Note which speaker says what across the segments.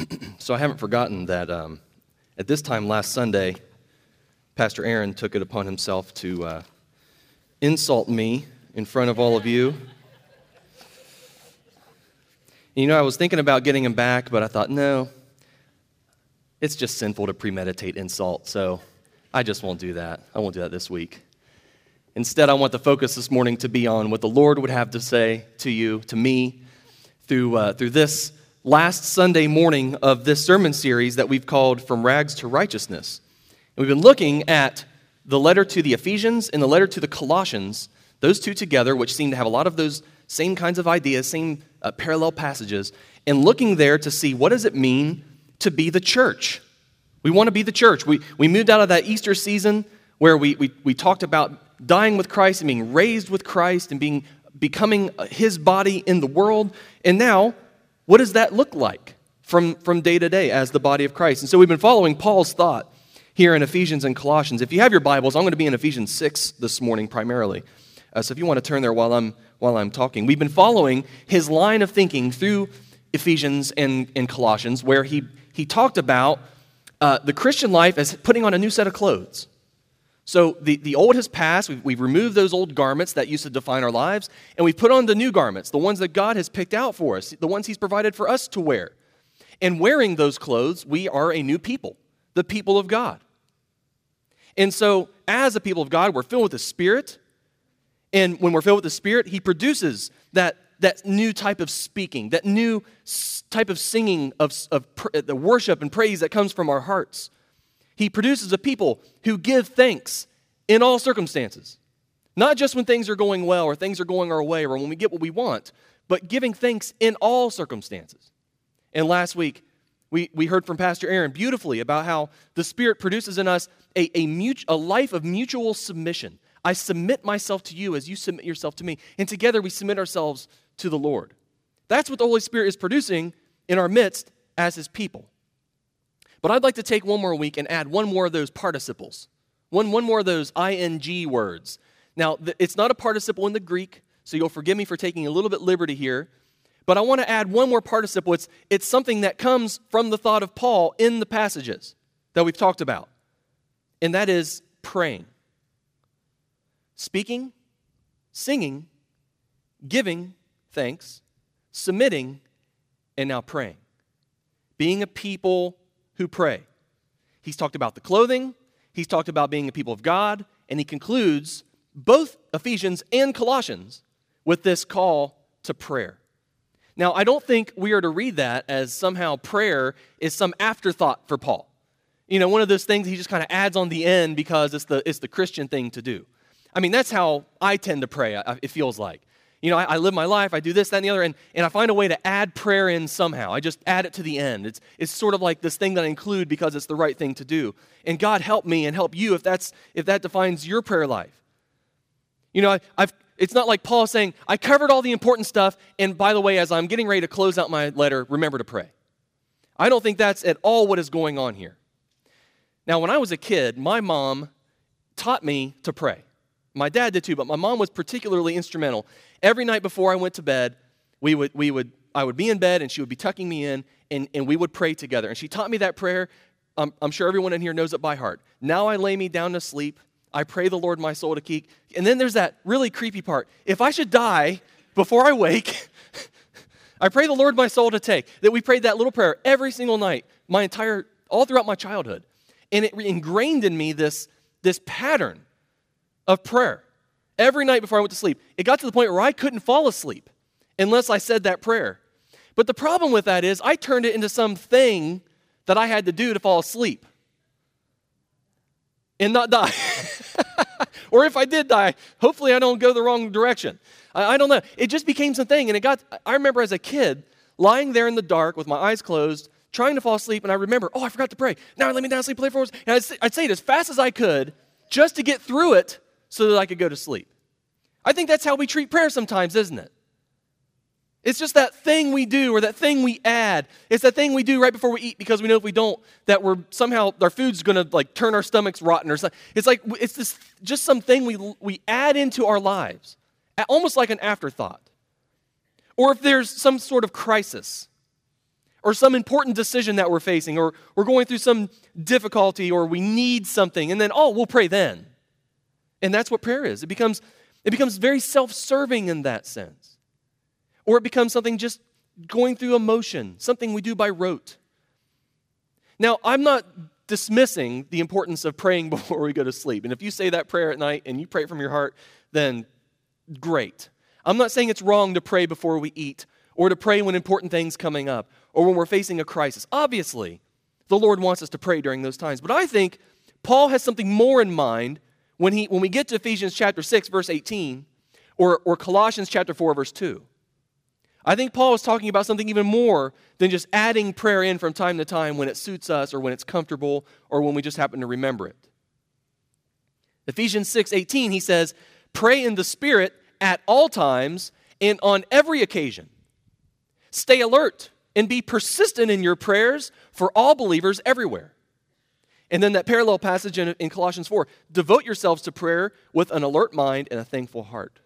Speaker 1: So I haven't forgotten that at this time last Sunday, Pastor Aaron took it upon himself to insult me in front of all of you. You know, I was thinking about getting him back, but I thought, no, it's just sinful to premeditate insult, so I just won't do that. I won't do that this week. Instead, I want the focus this morning to be on what the Lord would have to say to you, to me, through this last Sunday morning of this sermon series that we've called From Rags to Righteousness. And we've been looking at the letter to the Ephesians and the letter to the Colossians, those two together, which seem to have a lot of those same kinds of ideas, same parallel passages, and looking there to see what does it mean to be the church. We want to be the church. We moved out of that Easter season where we talked about dying with Christ and being raised with Christ and becoming His body in the world. And now, what does that look like from day to day as the body of Christ? And so we've been following Paul's thought here in Ephesians and Colossians. If you have your Bibles, I'm going to be in Ephesians 6 this morning primarily. So if you want to turn there while I'm talking. We've been following his line of thinking through Ephesians and Colossians where he talked about the Christian life as putting on a new set of clothes. So the old has passed. We've removed those old garments that used to define our lives, and we've put on the new garments, the ones that God has picked out for us, the ones He's provided for us to wear. And wearing those clothes, we are a new people, the people of God. And so as a people of God, we're filled with the Spirit, and when we're filled with the Spirit, He produces that new type of speaking, that new type of singing of the worship and praise that comes from our hearts. He produces a people who give thanks in all circumstances. Not just when things are going well or things are going our way or when we get what we want, but giving thanks in all circumstances. And last week, we heard from Pastor Aaron beautifully about how the Spirit produces in us a life of mutual submission. I submit myself to you as you submit yourself to me. And together we submit ourselves to the Lord. That's what the Holy Spirit is producing in our midst as His people. But I'd like to take one more week and add one more of those participles, one more of those ing words. Now, it's not a participle in the Greek, so you'll forgive me for taking a little bit liberty here, but I want to add one more participle. It's something that comes from the thought of Paul in the passages that we've talked about, and that is praying. Speaking, singing, giving thanks, submitting, and now praying. Being a people who pray. He's talked about the clothing, he's talked about being a people of God, and he concludes both Ephesians and Colossians with this call to prayer. Now, I don't think we are to read that as somehow prayer is some afterthought for Paul. You know, one of those things he just kind of adds on the end because it's the Christian thing to do. I mean, that's how I tend to pray, it feels like. You know, I live my life, I do this, that, and the other, and I find a way to add prayer in somehow. I just add it to the end. It's sort of like this thing that I include because it's the right thing to do. And God help me and help you if that defines your prayer life. You know, it's not like Paul saying, I covered all the important stuff, and by the way, as I'm getting ready to close out my letter, remember to pray. I don't think that's at all what is going on here. Now, when I was a kid, my mom taught me to pray. My dad did too, but my mom was particularly instrumental. Every night before I went to bed, I would be in bed and she would be tucking me in and we would pray together. And she taught me that prayer. I'm sure everyone in here knows it by heart. Now I lay me down to sleep. I pray the Lord my soul to keep. And then there's that really creepy part. If I should die before I wake, I pray the Lord my soul to take. That we prayed that little prayer every single night, all throughout my childhood. And it ingrained in me this pattern of prayer. Every night before I went to sleep, it got to the point where I couldn't fall asleep unless I said that prayer. But the problem with that is I turned it into something that I had to do to fall asleep and not die. Or if I did die, hopefully I don't go the wrong direction. I don't know. It just became something, and I remember as a kid lying there in the dark with my eyes closed, trying to fall asleep, and I remember, I forgot to pray. Now I lay me down, sleep, play forwards. And I'd say it as fast as I could just to get through it so that I could go to sleep. I think that's how we treat prayer sometimes, isn't it? It's just that thing we do or that thing we add. It's that thing we do right before we eat because we know if we don't, that we're somehow, our food's going to like turn our stomachs rotten or something. It's like, it's this just something we add into our lives, almost like an afterthought. Or if there's some sort of crisis, or some important decision that we're facing, or we're going through some difficulty, or we need something, and then, we'll pray then. And that's what prayer is. It becomes very self-serving in that sense. Or it becomes something just going through emotion, something we do by rote. Now, I'm not dismissing the importance of praying before we go to sleep. And if you say that prayer at night and you pray it from your heart, then great. I'm not saying it's wrong to pray before we eat, or to pray when important things coming up, or when we're facing a crisis. Obviously, the Lord wants us to pray during those times. But I think Paul has something more in mind when we get to Ephesians chapter 6, verse 18, or Colossians chapter 4, verse 2. I think Paul is talking about something even more than just adding prayer in from time to time when it suits us, or when it's comfortable, or when we just happen to remember it. Ephesians 6:18, he says, "Pray in the Spirit at all times and on every occasion. Stay alert and be persistent in your prayers for all believers everywhere." And then that parallel passage in Colossians 4, "Devote yourselves to prayer with an alert mind and a thankful heart."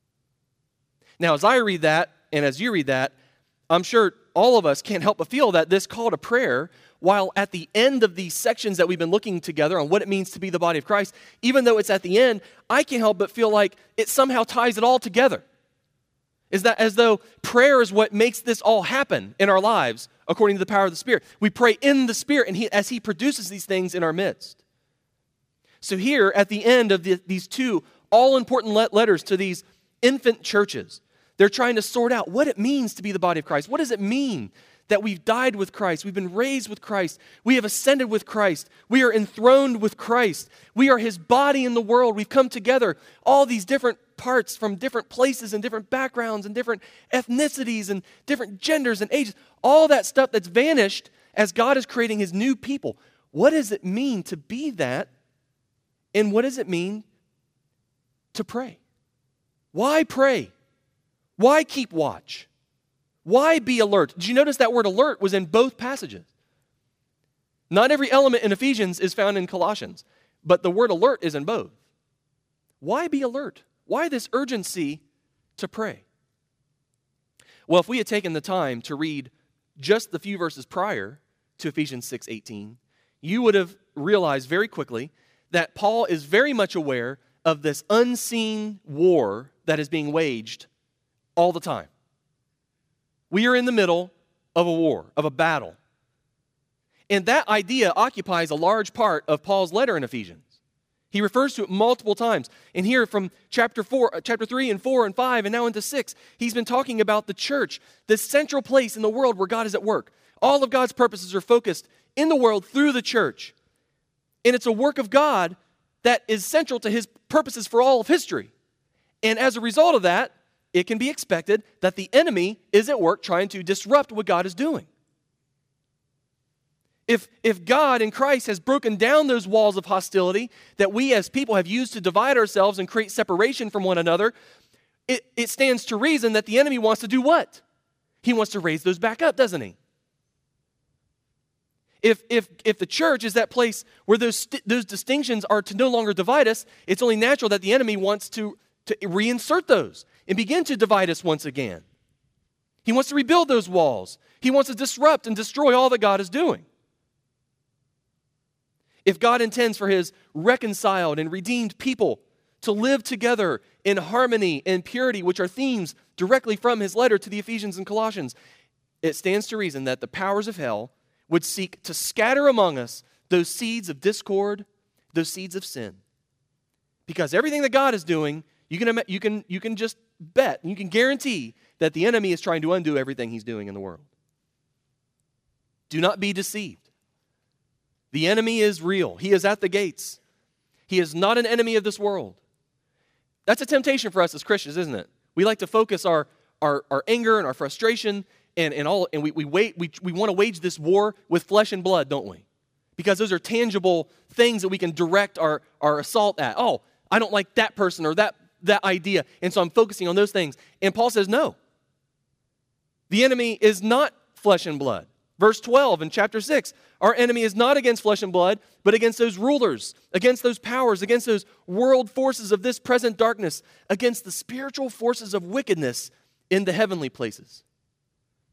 Speaker 1: Now, as I read that, and as you read that, I'm sure all of us can't help but feel that this call to prayer, while at the end of these sections that we've been looking together on what it means to be the body of Christ, even though it's at the end, I can't help but feel like it somehow ties it all together. Is that as though prayer is what makes this all happen in our lives according to the power of the Spirit. We pray in the Spirit, and as He produces these things in our midst. So here, at the end of these two all-important letters to these infant churches, they're trying to sort out what it means to be the body of Christ. What does it mean that we've died with Christ? We've been raised with Christ. We have ascended with Christ. We are enthroned with Christ. We are His body in the world. We've come together, all these different parts from different places and different backgrounds and different ethnicities and different genders and ages. All that stuff that's vanished as God is creating His new people. What does it mean to be that? And what does it mean to pray? Why pray? Why keep watch? Why be alert? Did you notice that word alert was in both passages? Not every element in Ephesians is found in Colossians, but the word alert is in both. Why be alert? Why this urgency to pray? Well, if we had taken the time to read just the few verses prior to Ephesians 6:18, you would have realized very quickly that Paul is very much aware of this unseen war that is being waged all the time. We are in the middle of a war, of a battle. And that idea occupies a large part of Paul's letter in Ephesians. He refers to it multiple times. And here from chapter 3 and 4 and 5 and now into 6, he's been talking about the church, this central place in the world where God is at work. All of God's purposes are focused in the world through the church. And it's a work of God that is central to His purposes for all of history. And as a result of that, it can be expected that the enemy is at work trying to disrupt what God is doing. If God in Christ has broken down those walls of hostility that we as people have used to divide ourselves and create separation from one another, it stands to reason that the enemy wants to do what? He wants to raise those back up, doesn't he? If the church is that place where those distinctions are to no longer divide us, it's only natural that the enemy wants to reinsert those and begin to divide us once again. He wants to rebuild those walls. He wants to disrupt and destroy all that God is doing. If God intends for His reconciled and redeemed people to live together in harmony and purity, which are themes directly from His letter to the Ephesians and Colossians, it stands to reason that the powers of hell would seek to scatter among us those seeds of discord, those seeds of sin. Because everything that God is doing, you can just bet, you can guarantee that the enemy is trying to undo everything he's doing in the world. Do not be deceived. The enemy is real. He is at the gates. He is not an enemy of this world. That's a temptation for us as Christians, isn't it? We like to focus our anger and our frustration and we want to wage this war with flesh and blood, don't we? Because those are tangible things that we can direct our assault at. Oh, I don't like that person or that idea, and so I'm focusing on those things. And Paul says, no. The enemy is not flesh and blood. Verse 12 in chapter 6, our enemy is not against flesh and blood, but against those rulers, against those powers, against those world forces of this present darkness, against the spiritual forces of wickedness in the heavenly places.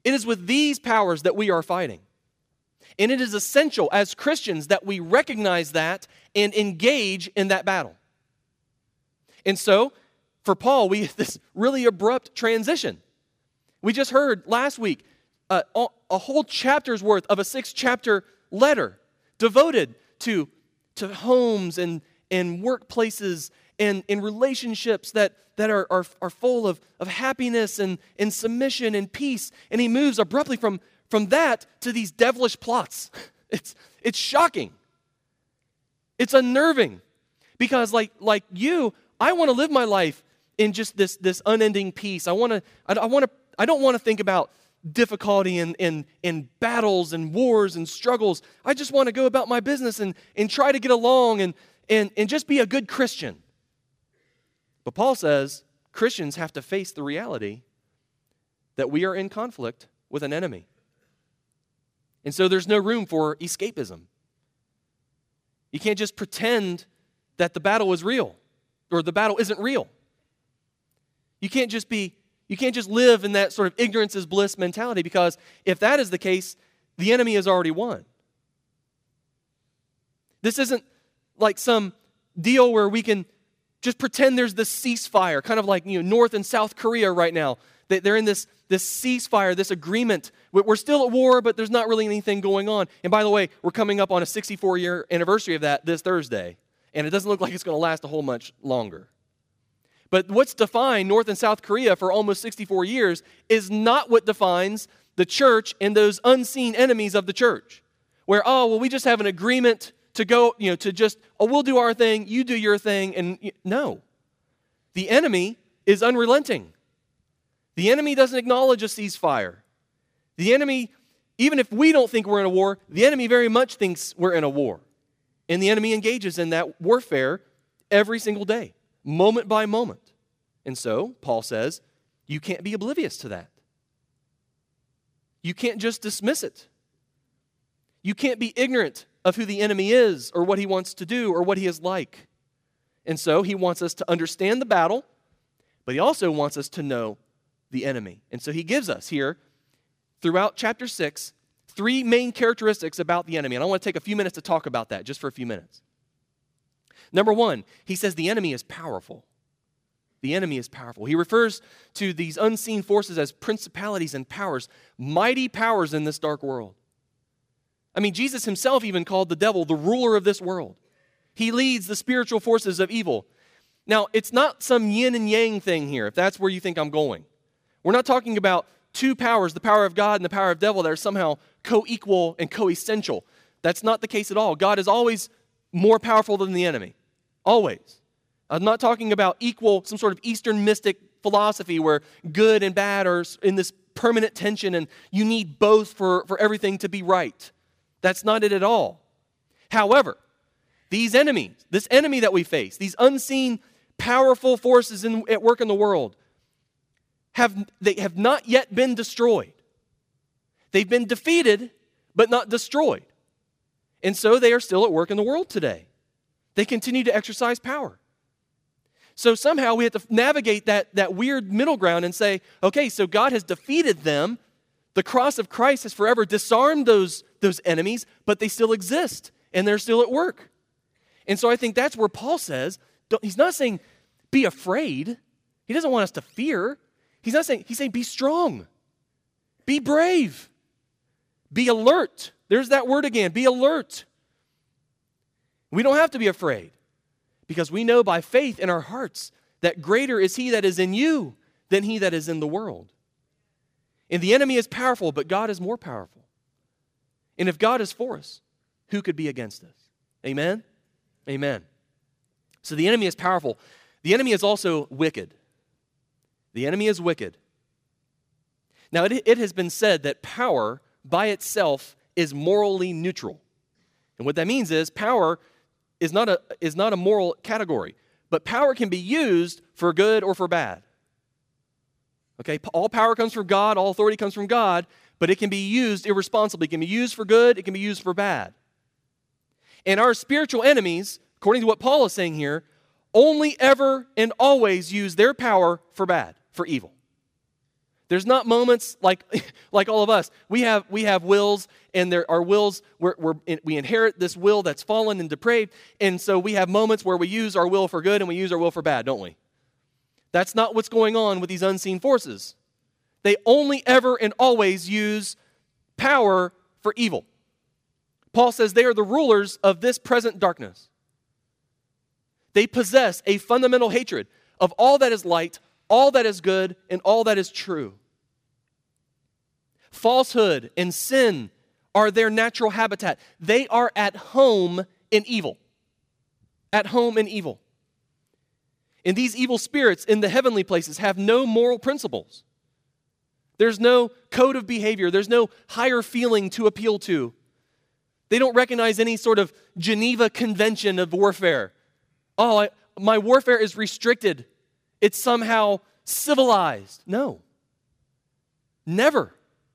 Speaker 1: It is with these powers that we are fighting. And it is essential as Christians that we recognize that and engage in that battle. And so, for Paul, we have this really abrupt transition. We just heard last week a whole chapter's worth of a 6-chapter letter devoted to homes and workplaces and relationships that are full of happiness and submission and peace. And he moves abruptly from that to these devilish plots. It's shocking. It's unnerving. Because like you, I want to live my life in just this unending peace. I don't want to think about difficulty and battles and wars and struggles. I just want to go about my business and try to get along and just be a good Christian. But Paul says Christians have to face the reality that we are in conflict with an enemy. And so there's no room for escapism. You can't just pretend that the battle is real or the battle isn't real. You can't just live in that sort of ignorance is bliss mentality, because if that is the case, the enemy has already won. This isn't like some deal where we can just pretend there's this ceasefire, kind of like North and South Korea right now. They're in this ceasefire, this agreement. We're still at war, but there's not really anything going on. And by the way, we're coming up on a 64-year anniversary of that this Thursday, and it doesn't look like it's going to last a whole much longer. But what's defined North and South Korea for almost 64 years is not what defines the church and those unseen enemies of the church. Where, we just have an agreement to go, to just, we'll do our thing, you do your thing. And no. The enemy is unrelenting. The enemy doesn't acknowledge a ceasefire. The enemy, even if we don't think we're in a war, the enemy very much thinks we're in a war. And the enemy engages in that warfare every single day, moment by moment. And so, Paul says, you can't be oblivious to that. You can't just dismiss it. You can't be ignorant of who the enemy is or what he wants to do or what he is like. And so, he wants us to understand the battle, but he also wants us to know the enemy. And so, he gives us here, throughout chapter 6, 3 main characteristics about the enemy. And I want to take a few minutes to talk about that, just for a few minutes. Number 1, he says the enemy is powerful. The enemy is powerful. He refers to these unseen forces as principalities and powers, mighty powers in this dark world. I mean, Jesus himself even called the devil the ruler of this world. He leads the spiritual forces of evil. Now, it's not some yin and yang thing here, if that's where you think I'm going. We're not talking about two powers, the power of God and the power of devil, that are somehow co-equal and co-essential. That's not the case at all. God is always more powerful than the enemy. Always. I'm not talking about equal, some sort of Eastern mystic philosophy where good and bad are in this permanent tension and you need both for everything to be right. That's not it at all. However, these enemies, this enemy that we face, these unseen powerful forces at work in the world, they have not yet been destroyed. They've been defeated, but not destroyed. And so they are still at work in the world today. They continue to exercise power. So somehow we have to navigate that weird middle ground and say, okay, so God has defeated them. The cross of Christ has forever disarmed those enemies, but they still exist, and they're still at work. And so I think that's where Paul says, he's not saying be afraid. He doesn't want us to fear. He's saying be strong. Be brave. Be alert. There's that word again, be alert. We don't have to be afraid because we know by faith in our hearts that greater is he that is in you than he that is in the world. And the enemy is powerful, but God is more powerful. And if God is for us, who could be against us? Amen? Amen. So the enemy is powerful. The enemy is also wicked. The enemy is wicked. Now, it has been said that power by itself is morally neutral. And what that means is power is not a moral category, but power can be used for good or for bad. Okay, all power comes from God, all authority comes from God, but it can be used irresponsibly. It can be used for good, it can be used for bad. And our spiritual enemies, according to what Paul is saying here, only ever and always use their power for bad, for evil. There's not moments like all of us. We have wills, and our wills, we inherit this will that's fallen and depraved, and so we have moments where we use our will for good and we use our will for bad, don't we? That's not what's going on with these unseen forces. They only ever and always use power for evil. Paul says they are the rulers of this present darkness. They possess a fundamental hatred of all that is light, all that is good, and all that is true. Falsehood and sin are their natural habitat. They are at home in evil. At home in evil. And these evil spirits in the heavenly places have no moral principles. There's no code of behavior. There's no higher feeling to appeal to. They don't recognize any sort of Geneva Convention of warfare. My warfare is restricted. It's somehow civilized. No. Never.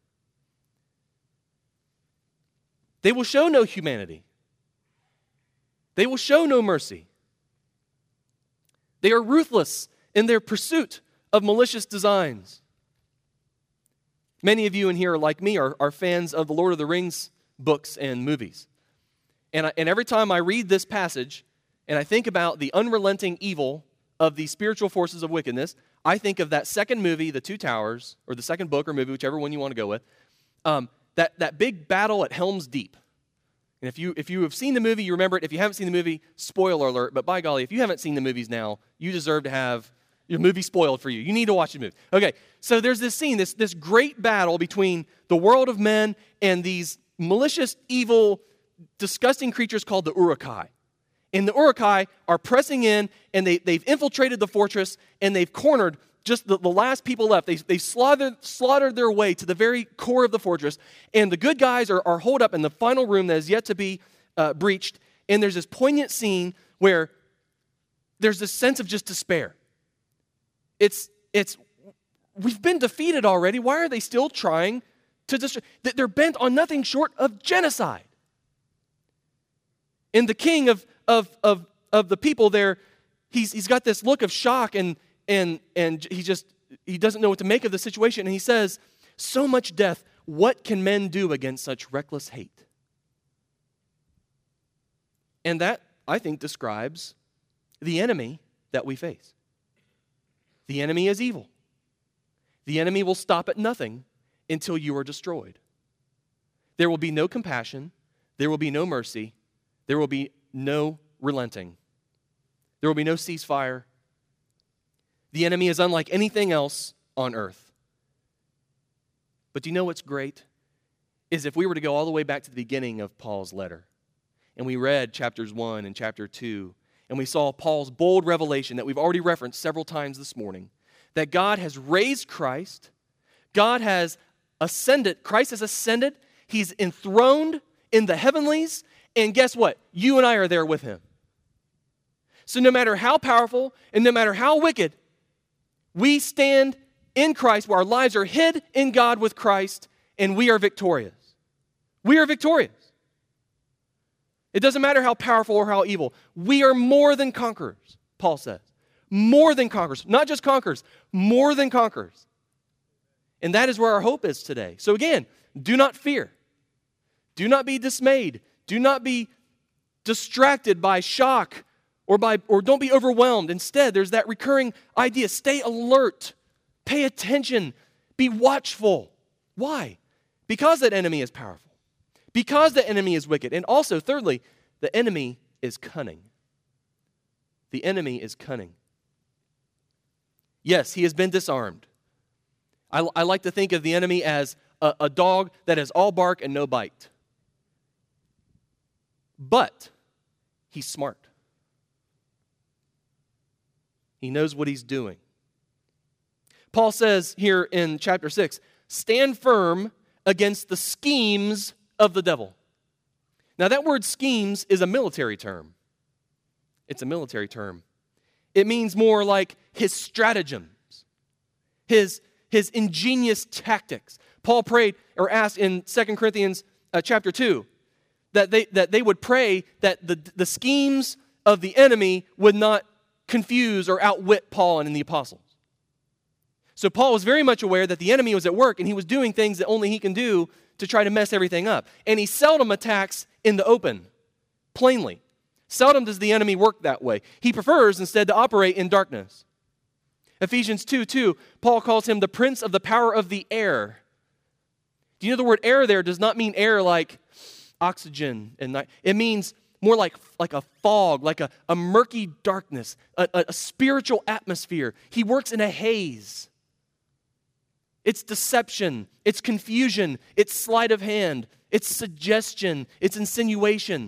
Speaker 1: They will show no humanity. They will show no mercy. They are ruthless in their pursuit of malicious designs. Many of you in here, like me, are fans of the Lord of the Rings books and movies. And every time I read this passage and I think about the unrelenting evil of the spiritual forces of wickedness, I think of that second movie, The Two Towers, or the second book or movie, whichever one you want to go with, that big battle at Helm's Deep. And if you have seen the movie, you remember it. If you haven't seen the movie, spoiler alert, but by golly, if you haven't seen the movies now, you deserve to have your movie spoiled for you. You need to watch the movie. Okay, so there's this scene, this great battle between the world of men and these malicious, evil, disgusting creatures called the Uruk-hai. And the Uruk-hai are pressing in, and they've infiltrated the fortress, and they've cornered just the last people left. They've slaughtered their way to the very core of the fortress, and the good guys are holed up in the final room that is yet to be breached, and there's this poignant scene where there's this sense of just despair. We've been defeated already. Why are they still trying to destroy? They're bent on nothing short of genocide. And the king of the people there, he's got this look of shock and he doesn't know what to make of the situation. And he says, so much death, what can men do against such reckless hate? And that, I think, describes the enemy that we face. The enemy is evil. The enemy will stop at nothing until you are destroyed. There will be no compassion. There will be no mercy. There will be no relenting. There will be no ceasefire. The enemy is unlike anything else on earth. But do you know what's great? Is if we were to go all the way back to the beginning of Paul's letter, and we read chapters 1 and chapter 2, and we saw Paul's bold revelation that we've already referenced several times this morning, that God has raised Christ, God has ascended, Christ has ascended, he's enthroned in the heavenlies, and guess what? You and I are there with him. So no matter how powerful and no matter how wicked, we stand in Christ where our lives are hid in God with Christ, and we are victorious. We are victorious. It doesn't matter how powerful or how evil. We are more than conquerors, Paul says. More than conquerors. Not just conquerors, more than conquerors. And that is where our hope is today. So again, do not fear. Do not be dismayed. Do not be distracted by shock or don't be overwhelmed. Instead, there's that recurring idea. Stay alert. Pay attention. Be watchful. Why? Because that enemy is powerful. Because the enemy is wicked. And also, thirdly, the enemy is cunning. The enemy is cunning. Yes, he has been disarmed. I like to think of the enemy as a dog that is all bark and no bite. But he's smart. He knows what he's doing. Paul says here in chapter 6, stand firm against the schemes of the devil. Now that word schemes is a military term. It's a military term. It means more like his stratagems, his ingenious tactics. Paul prayed or asked in 2 Corinthians chapter 2 that they would pray that the schemes of the enemy would not confuse or outwit Paul and the apostles. So Paul was very much aware that the enemy was at work and he was doing things that only he can do to try to mess everything up. And he seldom attacks in the open, plainly. Seldom does the enemy work that way. He prefers instead to operate in darkness. Ephesians 2:2, Paul calls him the prince of the power of the air. Do you know the word air there does not mean air like oxygen and night. It means more like a fog, like a murky darkness, a spiritual atmosphere. He works in a haze. It's deception, it's confusion, it's sleight of hand, it's suggestion, it's insinuation.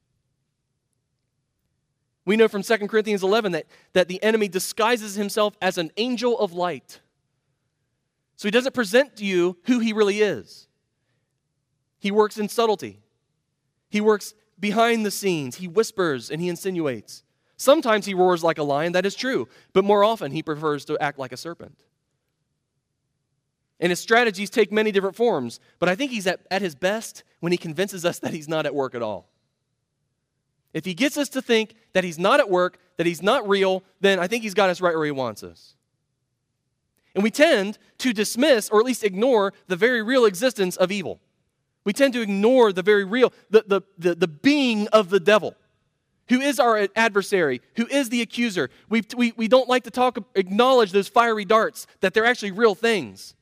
Speaker 1: We know from 2 Corinthians 11 that the enemy disguises himself as an angel of light. So he doesn't present to you who he really is. He works in subtlety. He works behind the scenes. He whispers and he insinuates. Sometimes he roars like a lion, that is true, but more often he prefers to act like a serpent. And his strategies take many different forms, but I think he's at his best when he convinces us that he's not at work at all. If he gets us to think that he's not at work, that he's not real, then I think he's got us right where he wants us. And we tend to dismiss, or at least ignore, the very real existence of evil. We tend to ignore the very real, the being of the devil, who is our adversary, who is the accuser. We don't like to acknowledge those fiery darts, that they're actually real things.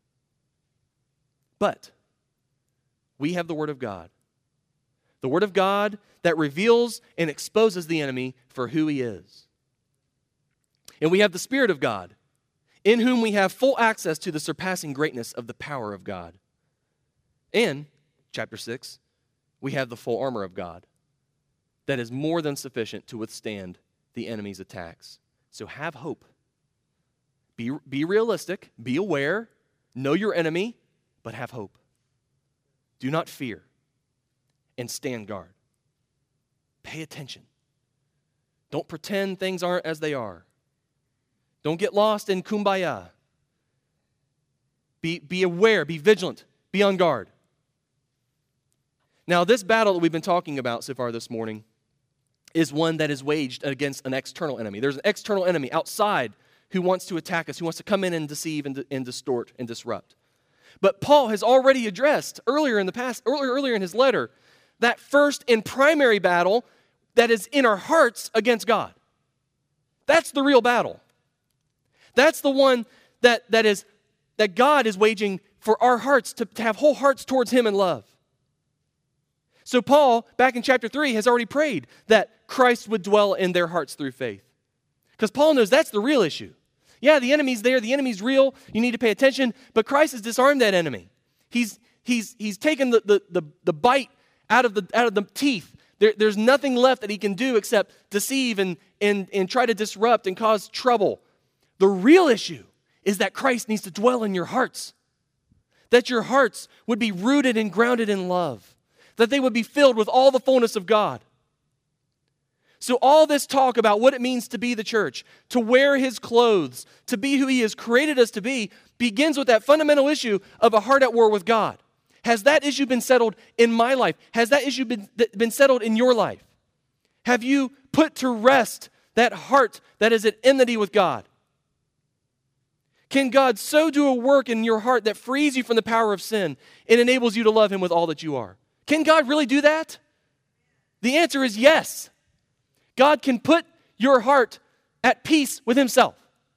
Speaker 1: But we have the Word of God. The Word of God that reveals and exposes the enemy for who he is. And we have the Spirit of God, in whom we have full access to the surpassing greatness of the power of God. And, chapter 6, we have the full armor of God that is more than sufficient to withstand the enemy's attacks. So have hope. Be realistic, be aware, know your enemy, but have hope. Do not fear, and stand guard. Pay attention. Don't pretend things aren't as they are. Don't get lost in kumbaya. Be aware, be vigilant, be on guard. Now, this battle that we've been talking about so far this morning is one that is waged against an external enemy. There's an external enemy outside who wants to attack us, who wants to come in and deceive and distort and disrupt. But Paul has already addressed earlier in his letter that first and primary battle that is in our hearts against God. That's the real battle. That's the one that God is waging for our hearts, to have whole hearts towards Him in love. So Paul, back in chapter 3, has already prayed that Christ would dwell in their hearts through faith. Because Paul knows that's the real issue. Yeah, the enemy's there, the enemy's real, you need to pay attention, but Christ has disarmed that enemy. He's taken the bite out of the teeth. There's nothing left that he can do except deceive and try to disrupt and cause trouble. The real issue is that Christ needs to dwell in your hearts. That your hearts would be rooted and grounded in love. That they would be filled with all the fullness of God. So all this talk about what it means to be the church, to wear His clothes, to be who He has created us to be, begins with that fundamental issue of a heart at war with God. Has that issue been settled in my life? Has that issue been settled in your life? Have you put to rest that heart that is at enmity with God? Can God so do a work in your heart that frees you from the power of sin and enables you to love Him with all that you are? Can God really do that? The answer is yes. God can put your heart at peace with Himself.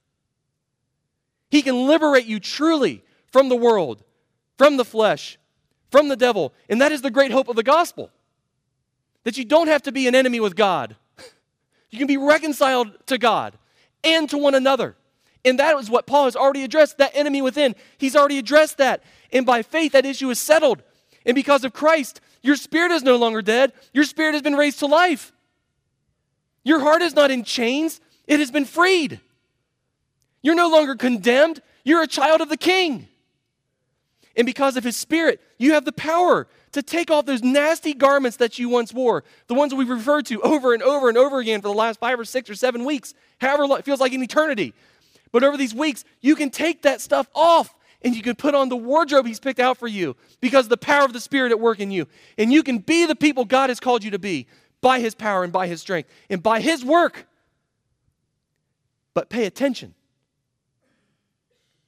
Speaker 1: He can liberate you truly from the world, from the flesh, from the devil. And that is the great hope of the gospel. That you don't have to be an enemy with God. You can be reconciled to God and to one another. And that is what Paul has already addressed, that enemy within. He's already addressed that. And by faith, that issue is settled. And because of Christ, your spirit is no longer dead. Your spirit has been raised to life. Your heart is not in chains. It has been freed. You're no longer condemned. You're a child of the King. And because of His Spirit, you have the power to take off those nasty garments that you once wore, the ones we've referred to over and over and over again for the last 5 or 6 or 7 weeks, however long, it feels like an eternity. But over these weeks, you can take that stuff off and you can put on the wardrobe He's picked out for you because of the power of the Spirit at work in you. And you can be the people God has called you to be by His power and by His strength and by His work. But pay attention.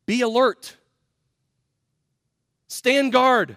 Speaker 1: Be alert. Stand guard.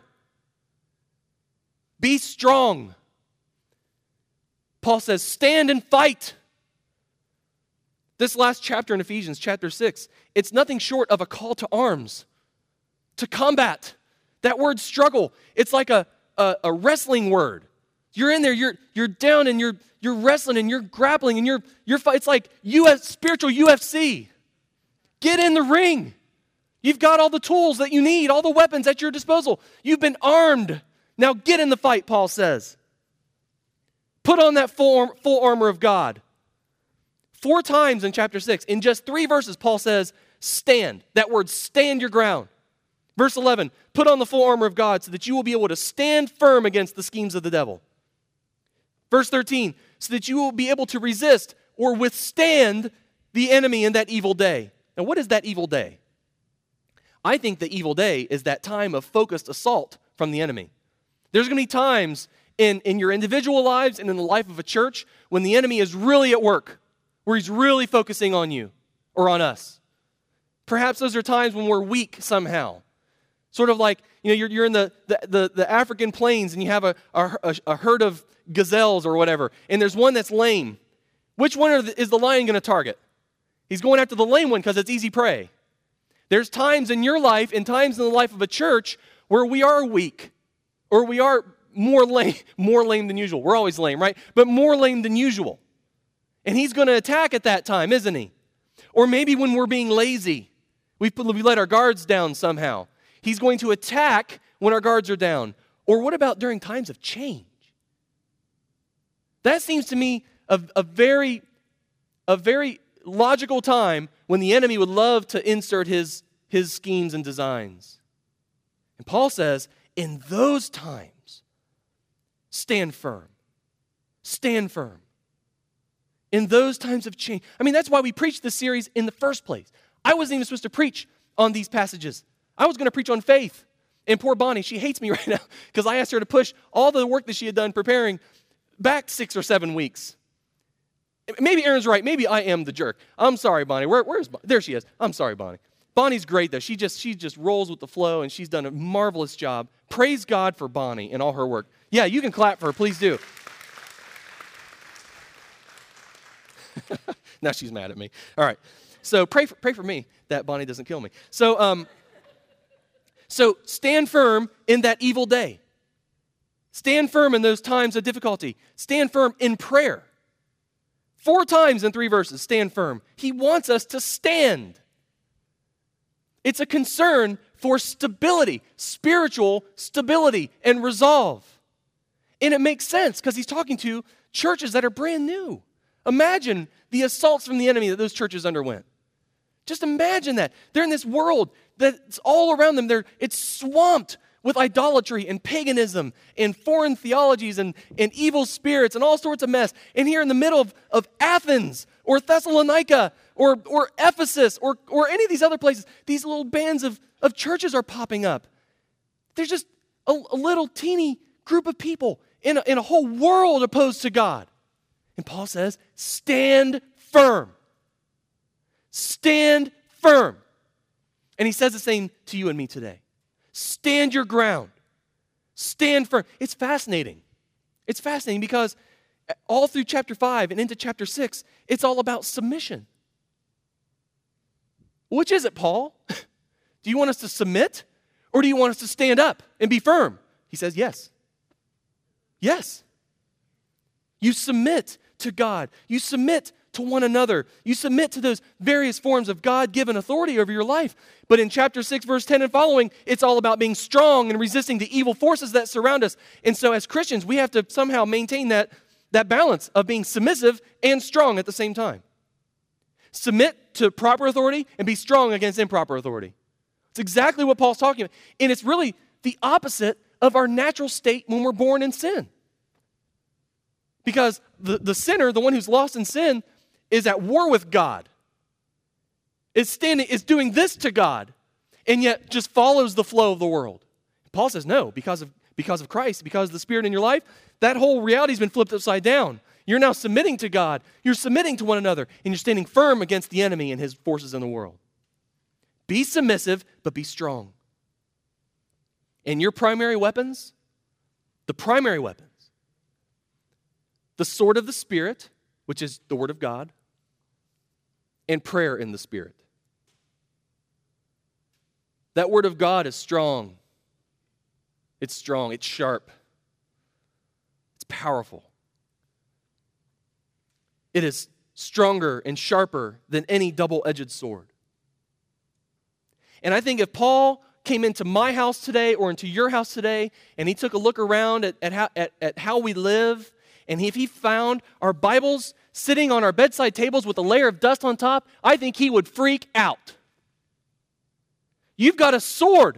Speaker 1: Be strong. Paul says, stand and fight. This last chapter in Ephesians, chapter 6, it's nothing short of a call to arms, to combat. That word struggle, it's like a wrestling word. You're in there, you're down, and you're wrestling, and you're grappling, and you're it's like spiritual UFC. Get in the ring. You've got all the tools that you need, all the weapons at your disposal. You've been armed. Now get in the fight, Paul says. Put on that full armor of God. 4 times in chapter 6, in just 3 verses, Paul says, stand. That word, stand your ground. Verse 11, put on the full armor of God so that you will be able to stand firm against the schemes of the devil. Verse 13, so that you will be able to resist or withstand the enemy in that evil day. Now, what is that evil day? I think the evil day is that time of focused assault from the enemy. There's going to be times in your individual lives and in the life of a church when the enemy is really at work, where he's really focusing on you or on us. Perhaps those are times when we're weak somehow. Sort of like, you're in the African plains and you have a herd of gazelles or whatever, and there's one that's lame. Which one is the lion going to target? He's going after the lame one because it's easy prey. There's times in your life and times in the life of a church where we are weak or we are more lame than usual. We're always lame, right? But more lame than usual. And he's going to attack at that time, isn't he? Or maybe when we're being lazy, we let our guards down somehow. He's going to attack when our guards are down. Or what about during times of change? That seems to me a very logical time when the enemy would love to insert his schemes and designs. And Paul says, in those times, stand firm. Stand firm. In those times of change. I mean, that's why we preached this series in the first place. I wasn't even supposed to preach on these passages. I was going to preach on faith. And poor Bonnie, she hates me right now because I asked her to push all the work that she had done preparing back 6 or 7 weeks. Maybe Aaron's right. Maybe I am the jerk. I'm sorry, Bonnie. Where's Bonnie? There she is. I'm sorry, Bonnie. Bonnie's great, though. She just rolls with the flow, and she's done a marvelous job. Praise God for Bonnie and all her work. Yeah, you can clap for her. Please do. Now she's mad at me. All right. So pray for me that Bonnie doesn't kill me. So stand firm in that evil day. Stand firm in those times of difficulty. Stand firm in prayer. 4 times in 3 verses, stand firm. He wants us to stand. It's a concern for stability, spiritual stability and resolve. And it makes sense because he's talking to churches that are brand new. Imagine the assaults from the enemy that those churches underwent. Just imagine that. They're in this world that's all around them. It's swamped with idolatry and paganism and foreign theologies and evil spirits and all sorts of mess. And here in the middle of Athens or Thessalonica or Ephesus or any of these other places, these little bands of churches are popping up. There's just a little teeny group of people in a whole world opposed to God. And Paul says, stand firm. Stand firm. And he says the same to you and me today. Stand your ground. Stand firm. It's fascinating. It's fascinating because all through chapter 5 and into chapter 6, it's all about submission. Which is it, Paul? Do you want us to submit or do you want us to stand up and be firm? He says, yes. Yes. You submit to God. You submit to one another. You submit to those various forms of God-given authority over your life. But in chapter 6, verse 10 and following, it's all about being strong and resisting the evil forces that surround us. And so as Christians, we have to somehow maintain that balance of being submissive and strong at the same time. Submit to proper authority and be strong against improper authority. It's exactly what Paul's talking about. And it's really the opposite of our natural state when we're born in sin. Because the sinner, the one who's lost in sin, is at war with God. Is doing this to God, and yet just follows the flow of the world. Paul says, no, because of Christ, because of the Spirit in your life, that whole reality's been flipped upside down. You're now submitting to God. You're submitting to one another, and you're standing firm against the enemy and his forces in the world. Be submissive, but be strong. And your primary weapons, the sword of the Spirit, which is the Word of God, and prayer in the Spirit. That Word of God is strong. It's strong. It's sharp. It's powerful. It is stronger and sharper than any double-edged sword. And I think if Paul came into my house today or into your house today, and he took a look around at how we live, and if he found our Bibles sitting on our bedside tables with a layer of dust on top, I think he would freak out. You've got a sword.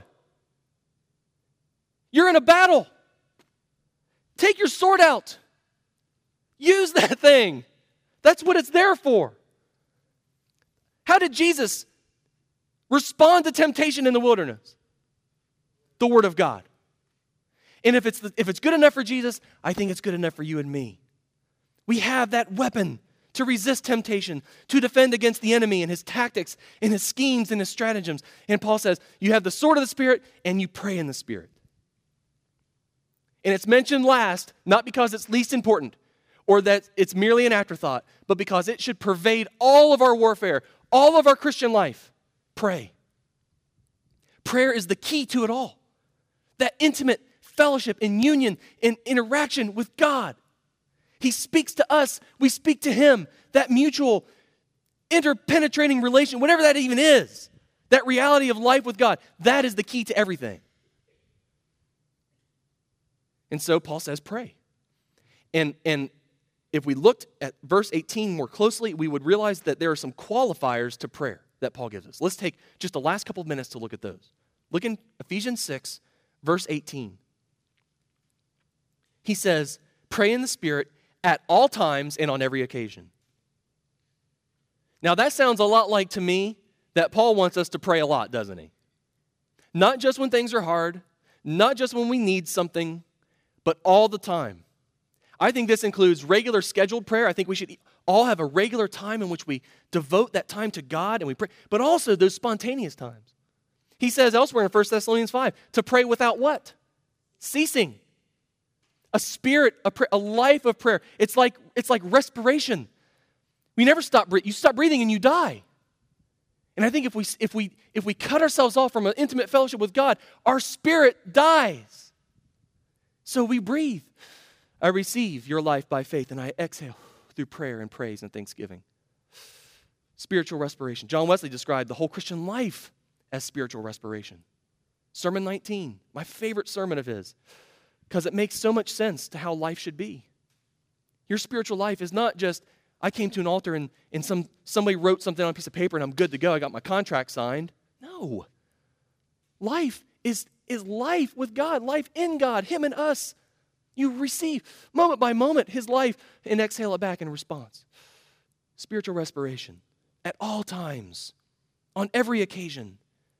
Speaker 1: You're in a battle. Take your sword out. Use that thing. That's what it's there for. How did Jesus respond to temptation in the wilderness? The Word of God. And if it's good enough for Jesus, I think it's good enough for you and me. We have that weapon to resist temptation, to defend against the enemy and his tactics and his schemes and his stratagems. And Paul says, you have the sword of the Spirit and you pray in the Spirit. And it's mentioned last, not because it's least important or that it's merely an afterthought, but because it should pervade all of our warfare, all of our Christian life. Pray. Prayer is the key to it all. That intimate fellowship and union and interaction with God. He speaks to us, we speak to Him. That mutual, interpenetrating relation, whatever that even is, that reality of life with God, that is the key to everything. And so Paul says, pray. And if we looked at verse 18 more closely, we would realize that there are some qualifiers to prayer that Paul gives us. Let's take just the last couple of minutes to look at those. Look in Ephesians 6, verse 18. He says, pray in the Spirit at all times and on every occasion. Now that sounds a lot like to me that Paul wants us to pray a lot, doesn't he? Not just when things are hard, not just when we need something, but all the time. I think this includes regular scheduled prayer. I think we should all have a regular time in which we devote that time to God and we pray, but also those spontaneous times. He says elsewhere in 1 Thessalonians 5, to pray without what? Ceasing. A spirit, a life of prayer. It's like respiration. We never stop breathing. You stop breathing and you die. And I think if we cut ourselves off from an intimate fellowship with God, our spirit dies. So we breathe. I receive your life by faith, and I exhale through prayer and praise and thanksgiving. Spiritual respiration. John Wesley described the whole Christian life as spiritual respiration. Sermon 19, my favorite sermon of his, because it makes so much sense to how life should be. Your spiritual life is not just, I came to an altar and somebody wrote something on a piece of paper and I'm good to go, I got my contract signed. No. Life is life with God, life in God, Him and us. You receive moment by moment His life and exhale it back in response. Spiritual respiration at all times, on every occasion.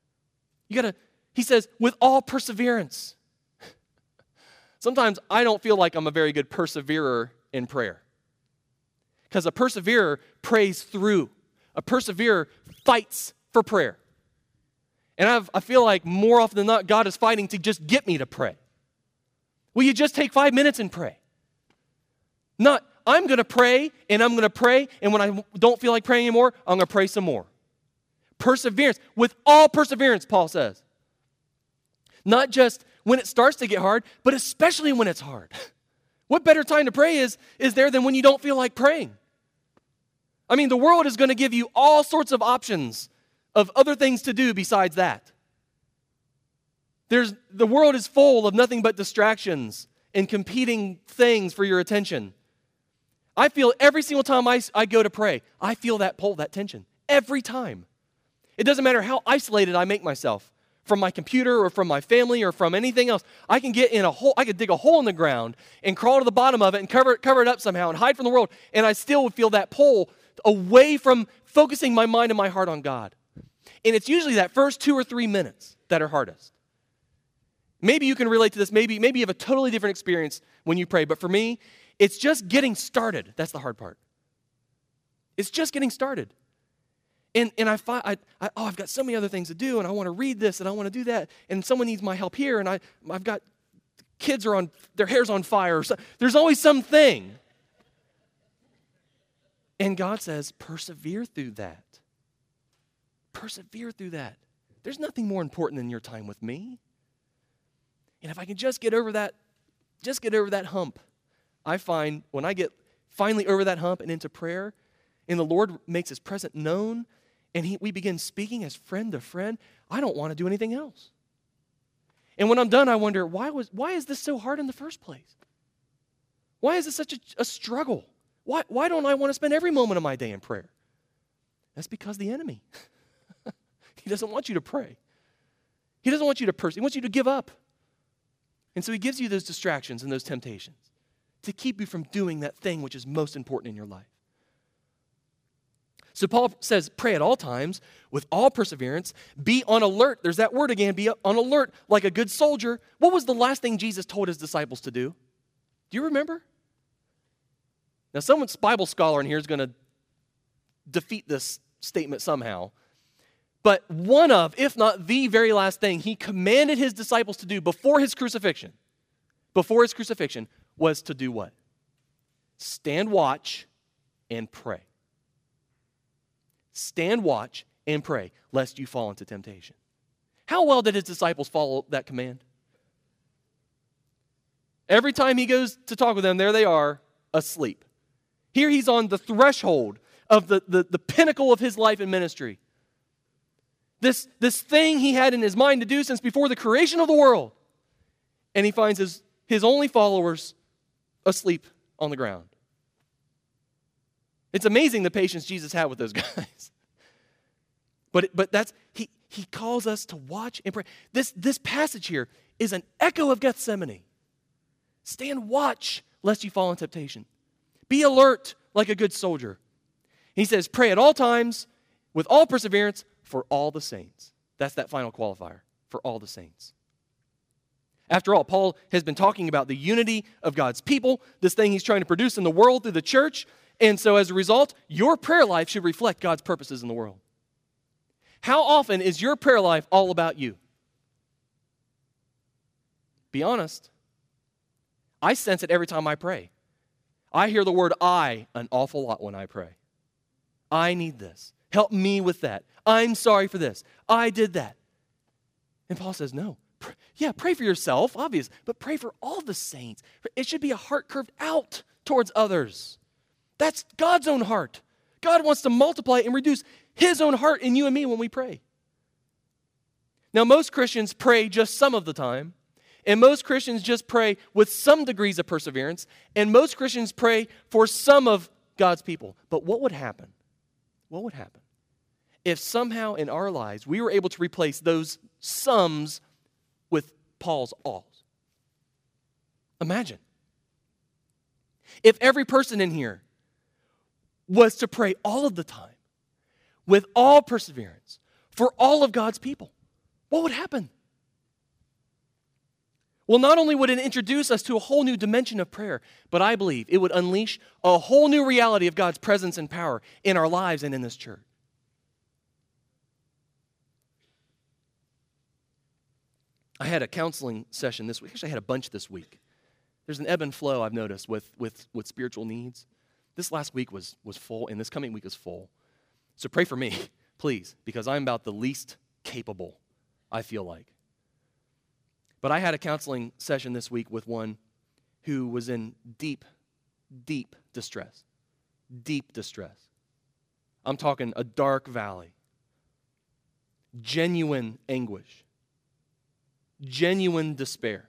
Speaker 1: He says, with all perseverance. Sometimes I don't feel like I'm a very good perseverer in prayer. Because a perseverer prays through. A perseverer fights for prayer. And I feel like more often than not, God is fighting to just get me to pray. Will you just take 5 minutes and pray? Not, I'm going to pray, and I'm going to pray, and when I don't feel like praying anymore, I'm going to pray some more. Perseverance. With all perseverance, Paul says. Not just when it starts to get hard, but especially when it's hard. What better time to pray is there than when you don't feel like praying? I mean, the world is going to give you all sorts of options of other things to do besides that. The world is full of nothing but distractions and competing things for your attention. I feel every single time I go to pray, I feel that pull, that tension. Every time. It doesn't matter how isolated I make myself from my computer or from my family or from anything else. I can get in a hole, I could dig a hole in the ground and crawl to the bottom of it and cover it up somehow and hide from the world, and I still would feel that pull away from focusing my mind and my heart on God. And it's usually that first 2 or 3 minutes that are hardest. Maybe you can relate to this. Maybe you have a totally different experience when you pray. But for me, it's just getting started. That's the hard part. It's just getting started. And I've got so many other things to do, and I want to read this, and I want to do that, and someone needs my help here, and I've got kids are on, their hair's on fire. So there's always something. And God says, persevere through that. Persevere through that. There's nothing more important than your time with me. And if I can just get over that hump, I find when I get finally over that hump and into prayer, and the Lord makes his presence known, and we begin speaking as friend to friend, I don't want to do anything else. And when I'm done, I wonder, why is this so hard in the first place? Why is this such a struggle? Why don't I want to spend every moment of my day in prayer? That's because the enemy. He doesn't want you to pray. He doesn't want you to pursue. He wants you to give up. And so he gives you those distractions and those temptations to keep you from doing that thing which is most important in your life. So Paul says, pray at all times, with all perseverance, be on alert. There's that word again, be on alert like a good soldier. What was the last thing Jesus told his disciples to do? Do you remember? Now, someone's Bible scholar in here is going to defeat this statement somehow. But one of, if not the very last thing he commanded his disciples to do before his crucifixion, was to do what? Stand watch and pray. Stand watch and pray, lest you fall into temptation. How well did his disciples follow that command? Every time he goes to talk with them, there they are, asleep. Here he's on the threshold of the pinnacle of his life and ministry. This thing he had in his mind to do since before the creation of the world. And he finds his only followers asleep on the ground. It's amazing the patience Jesus had with those guys. But that's he calls us to watch and pray. This passage here is an echo of Gethsemane. Stand watch lest you fall in temptation. Be alert like a good soldier. He says, pray at all times with all perseverance for all the saints. That's that final qualifier, for all the saints. After all, Paul has been talking about the unity of God's people, this thing he's trying to produce in the world through the church. And so as a result, your prayer life should reflect God's purposes in the world. How often is your prayer life all about you? Be honest. I sense it every time I pray. I hear the word I an awful lot when I pray. I need this. Help me with that. I'm sorry for this. I did that. And Paul says, no. Pray for yourself, obvious, but pray for all the saints. It should be a heart curved out towards others. That's God's own heart. God wants to multiply and reduce his own heart in you and me when we pray. Now, most Christians pray just some of the time, and most Christians just pray with some degrees of perseverance, and most Christians pray for some of God's people. But what would happen? What would happen if somehow in our lives we were able to replace those sums with Paul's alls? Imagine. If every person in here was to pray all of the time, with all perseverance, for all of God's people, what would happen? Well, not only would it introduce us to a whole new dimension of prayer, but I believe it would unleash a whole new reality of God's presence and power in our lives and in this church. I had a counseling session this week. Actually, I had a bunch this week. There's an ebb and flow I've noticed with spiritual needs. This last week was full, and this coming week is full. So pray for me, please, because I'm about the least capable, I feel like. But I had a counseling session this week with one who was in deep, deep distress. Deep distress. I'm talking a dark valley. Genuine anguish. Genuine despair.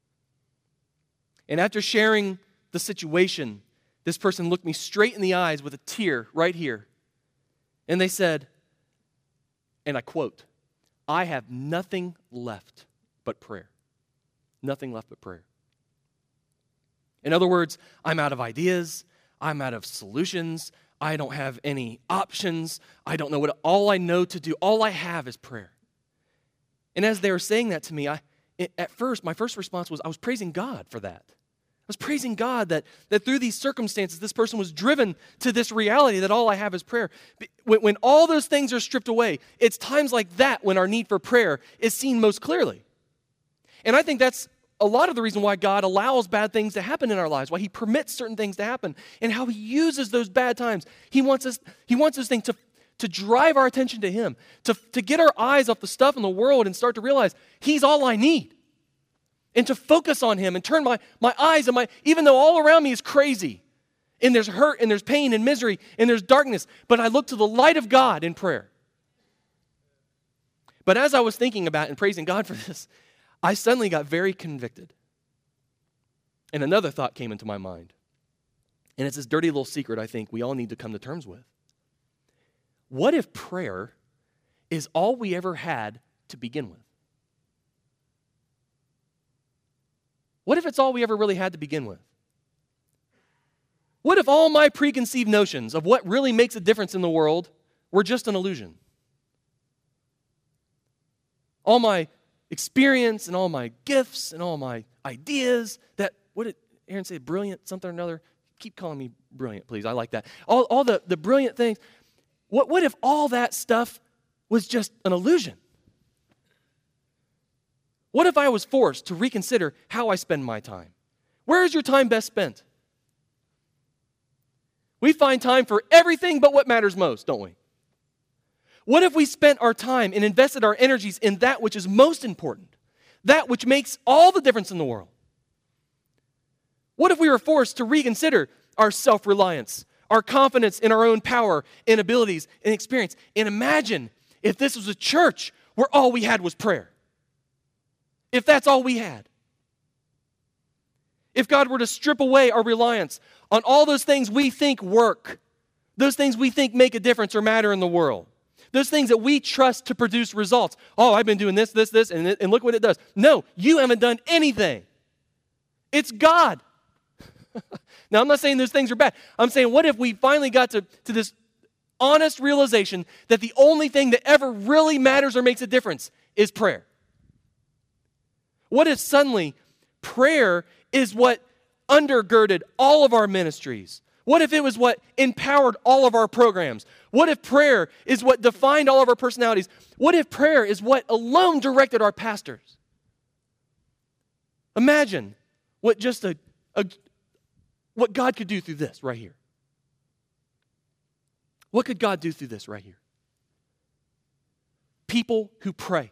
Speaker 1: And after sharing the situation, this person looked me straight in the eyes with a tear right here. And they said, and I quote, I have nothing left but prayer. Nothing left but prayer. In other words, I'm out of ideas. I'm out of solutions. I don't have any options. I don't know all I know to do. All I have is prayer. And as they were saying that to me, at first, my first response was I was praising God for that. was praising God that through these circumstances, this person was driven to this reality that all I have is prayer. When all those things are stripped away, it's times like that when our need for prayer is seen most clearly. And I think that's a lot of the reason why God allows bad things to happen in our lives, why he permits certain things to happen, and how he uses those bad times. He wants those things to drive our attention to him, to get our eyes off the stuff in the world and start to realize he's all I need. And to focus on him and turn my eyes and even though all around me is crazy, and there's hurt and there's pain and misery and there's darkness, but I look to the light of God in prayer. But as I was thinking about and praising God for this, I suddenly got very convicted. And another thought came into my mind. And it's this dirty little secret I think we all need to come to terms with. What if prayer is all we ever had to begin with? What if it's all we ever really had to begin with? What if all my preconceived notions of what really makes a difference in the world were just an illusion? All my experience and all my gifts and all my ideas that, what did Aaron say, brilliant something or another? Keep calling me brilliant, please. I like that. All the brilliant things. What if all that stuff was just an illusion? What if I was forced to reconsider how I spend my time? Where is your time best spent? We find time for everything but what matters most, don't we? What if we spent our time and invested our energies in that which is most important, that which makes all the difference in the world? What if we were forced to reconsider our self-reliance, our confidence in our own power and abilities and experience? And imagine if this was a church where all we had was prayer. If that's all we had. If God were to strip away our reliance on all those things we think work, those things we think make a difference or matter in the world, those things that we trust to produce results. Oh, I've been doing this, and look what it does. No, you haven't done anything. It's God. Now, I'm not saying those things are bad. I'm saying, what if we finally got to this honest realization that the only thing that ever really matters or makes a difference is prayer? What if suddenly prayer is what undergirded all of our ministries? What if it was what empowered all of our programs? What if prayer is what defined all of our personalities? What if prayer is what alone directed our pastors? Imagine what what God could do through this right here. What could God do through this right here? People who pray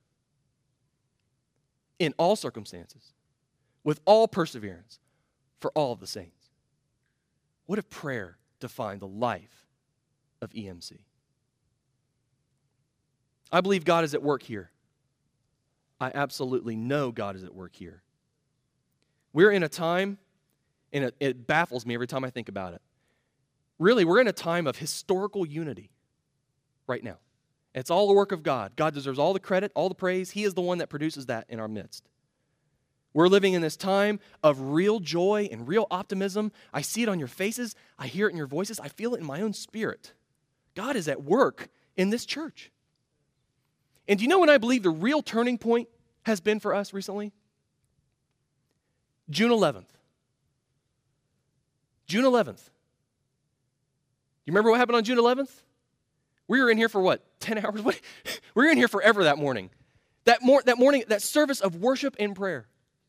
Speaker 1: in all circumstances, with all perseverance, for all of the saints. What if prayer defined the life of EMC? I believe God is at work here. I absolutely know God is at work here. We're in a time, and it baffles me every time I think about it. Really, we're in a time of historical unity right now. It's all the work of God. God deserves all the credit, all the praise. He is the one that produces that in our midst. We're living in this time of real joy and real optimism. I see it on your faces. I hear it in your voices. I feel it in my own spirit. God is at work in this church. And do you know when I believe the real turning point has been for us recently? June 11th. June 11th. You remember what happened on June 11th? We were in here for what, 10 hours? We were in here forever that morning. That morning, that service of worship and prayer.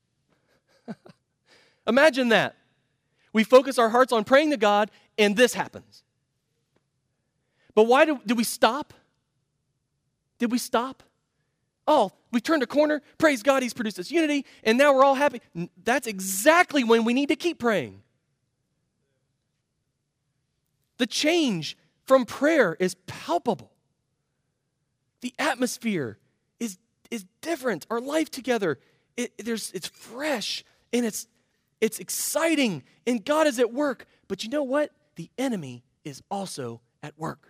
Speaker 1: Imagine that. We focus our hearts on praying to God, and this happens. But why did we stop? Did we stop? Oh, we turned a corner. Praise God, He's produced this unity, and now we're all happy. That's exactly when we need to keep praying. The change from prayer is palpable. The atmosphere is different. Our life together, it's fresh and it's exciting, and God is at work. But you know what? The enemy is also at work.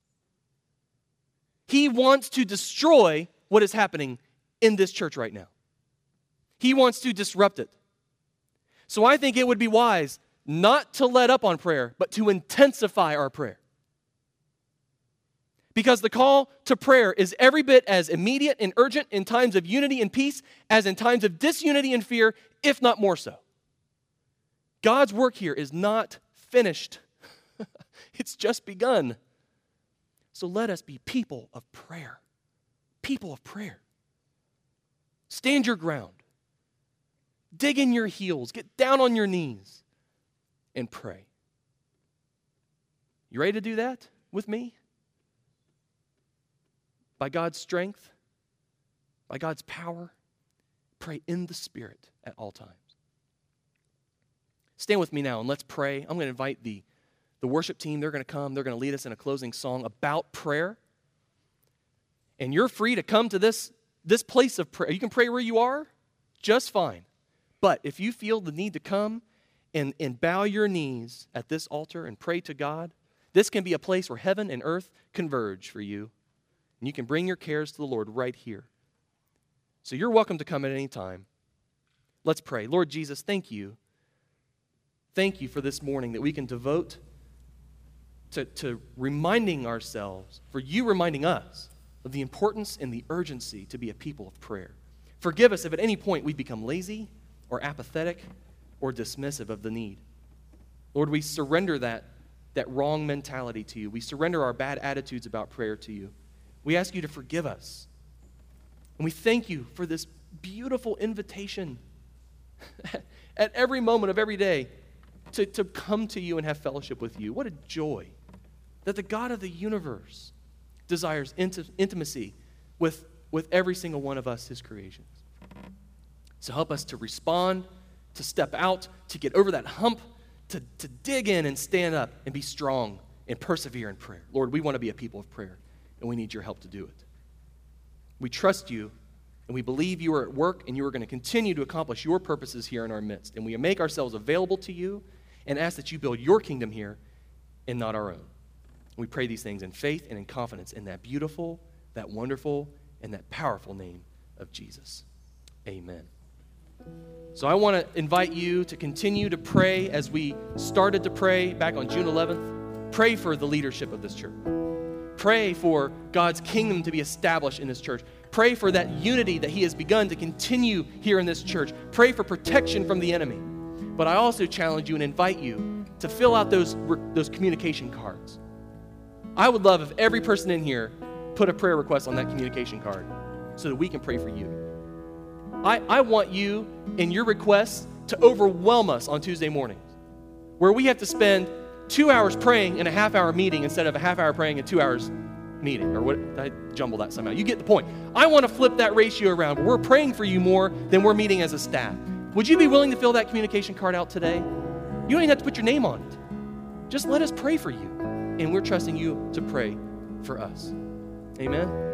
Speaker 1: He wants to destroy what is happening in this church right now. He wants to disrupt it. So I think it would be wise not to let up on prayer, but to intensify our prayer. Because the call to prayer is every bit as immediate and urgent in times of unity and peace as in times of disunity and fear, if not more so. God's work here is not finished. It's just begun. So let us be people of prayer. People of prayer. Stand your ground. Dig in your heels. Get down on your knees and pray. You ready to do that with me? By God's strength, by God's power, pray in the Spirit at all times. Stand with me now and let's pray. I'm going to invite the worship team. They're going to come. They're going to lead us in a closing song about prayer. And you're free to come to this place of prayer. You can pray where you are, just fine. But if you feel the need to come and bow your knees at this altar and pray to God, this can be a place where heaven and earth converge for you. And you can bring your cares to the Lord right here. So you're welcome to come at any time. Let's pray. Lord Jesus, thank you. Thank you for this morning that we can devote to reminding ourselves, for you reminding us of the importance and the urgency to be a people of prayer. Forgive us if at any point we become lazy or apathetic or dismissive of the need. Lord, we surrender that wrong mentality to you. We surrender our bad attitudes about prayer to you. We ask you to forgive us. And we thank you for this beautiful invitation at every moment of every day to come to you and have fellowship with you. What a joy that the God of the universe desires intimacy with every single one of us, his creations. So help us to respond, to step out, to get over that hump, to dig in and stand up and be strong and persevere in prayer. Lord, we want to be a people of prayer, and we need your help to do it. We trust you, and we believe you are at work, and you are going to continue to accomplish your purposes here in our midst. And we make ourselves available to you and ask that you build your kingdom here and not our own. We pray these things in faith and in confidence in that beautiful, that wonderful, and that powerful name of Jesus. Amen. So I want to invite you to continue to pray as we started to pray back on June 11th. Pray for the leadership of this church. Pray for God's kingdom to be established in this church. Pray for that unity that he has begun to continue here in this church. Pray for protection from the enemy. But I also challenge you and invite you to fill out those communication cards. I would love if every person in here put a prayer request on that communication card so that we can pray for you. I want you and your requests to overwhelm us on Tuesday mornings, where we have to spend 2 hours praying in a half-hour meeting instead of a half-hour praying in 2 hours meeting. Or what? I jumble that somehow. You get the point. I want to flip that ratio around. We're praying for you more than we're meeting as a staff. Would you be willing to fill that communication card out today? You don't even have to put your name on it. Just let us pray for you. And we're trusting you to pray for us. Amen.